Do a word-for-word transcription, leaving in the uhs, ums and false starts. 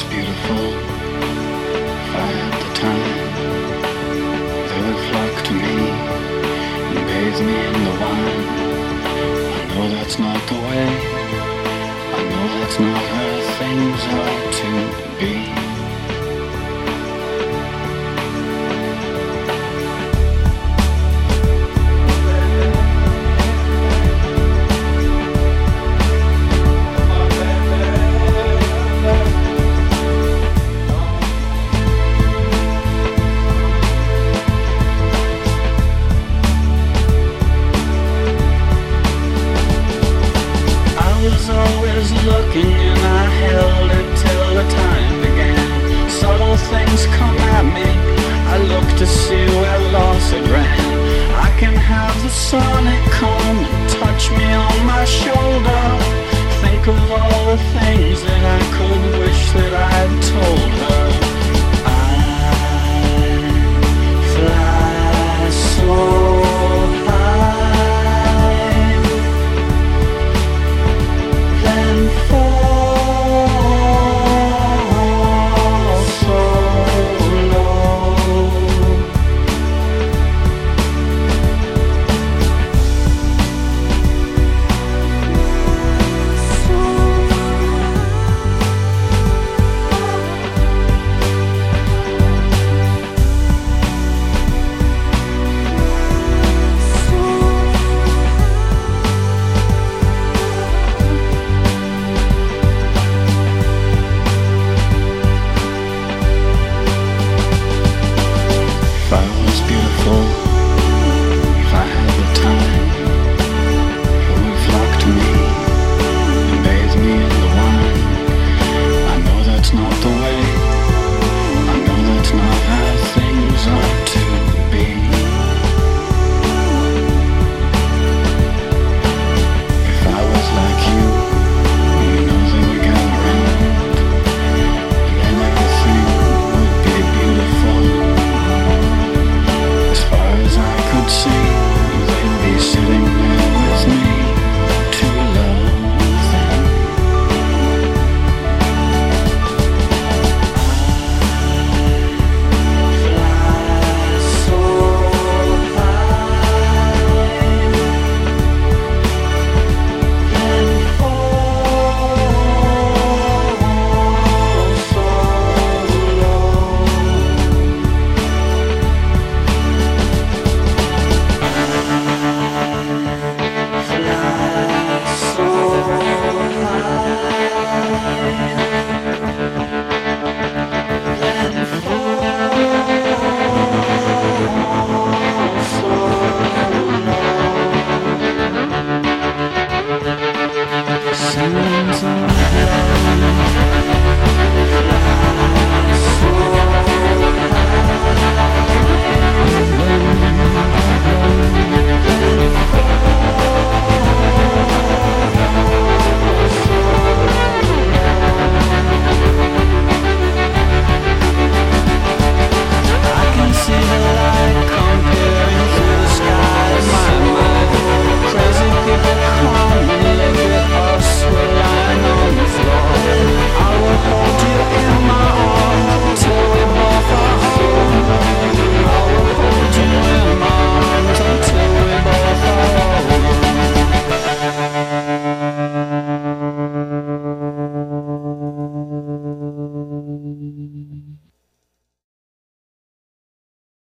was beautiful at the time. They would flock to me and bathe me in the wine. I know that's not the way, I know that's not how things are to be. Always looking and I held it till the time began. Subtle things come at me, I look to see where loss it ran. I can have the sun, it comes